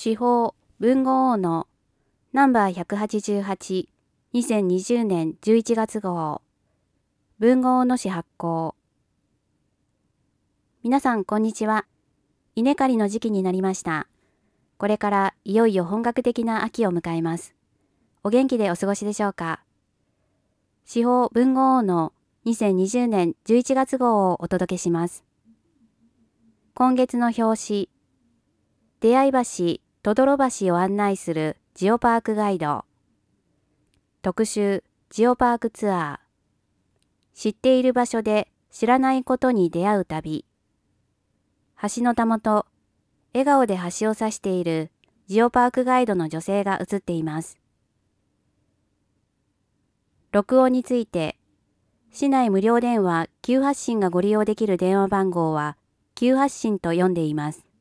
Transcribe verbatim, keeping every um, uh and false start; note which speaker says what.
Speaker 1: 司法文豪王のナンバーひゃくはちじゅうはち、にせんにじゅうねんじゅういちがつ号。文豪王の誌発行。皆さんこんにちは。稲刈りの時期になりました。これからいよいよ本格的な秋を迎えます。お元気でお過ごしでしょうか。司法文豪王のにせんにじゅうねんじゅういちがつ号をお届けします。今月の表紙、出会い橋、トドロ橋を案内するジオパークガイド。特集、ジオパークツアー。知っている場所で知らないことに出会う旅。橋のたもと、笑顔で橋を指しているジオパークガイドの女性が映っています。録音について、市内無料電話急発進がご利用できる電話番号は急発進と読んでいます。